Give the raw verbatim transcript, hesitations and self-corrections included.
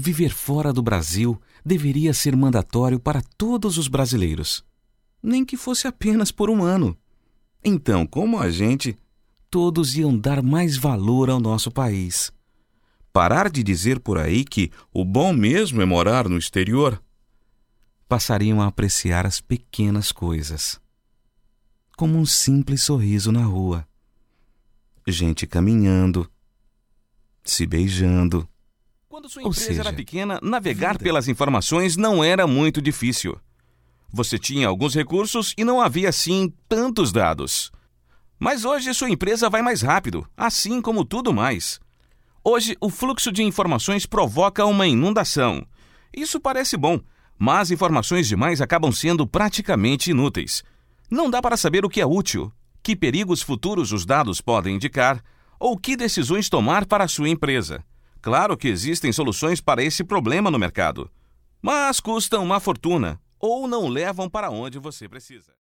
Viver fora do Brasil deveria ser mandatório para todos os brasileiros, nem que fosse apenas por um ano. Então, como a gente, todos iam dar mais valor ao nosso país. Parar de dizer por aí que o bom mesmo é morar no exterior. Passariam a apreciar as pequenas coisas, como um simples sorriso na rua, gente caminhando, se beijando. Quando sua Ou empresa seja, era pequena, navegar vida. pelas informações não era muito difícil. Você tinha alguns recursos e não havia, assim, tantos dados. Mas hoje sua empresa vai mais rápido, assim como tudo mais. Hoje, o fluxo de informações provoca uma inundação. Isso parece bom, mas informações demais acabam sendo praticamente inúteis. Não dá para saber o que é útil, que perigos futuros os dados podem indicar ou que decisões tomar para a sua empresa. Claro que existem soluções para esse problema no mercado, mas custam uma fortuna ou não levam para onde você precisa.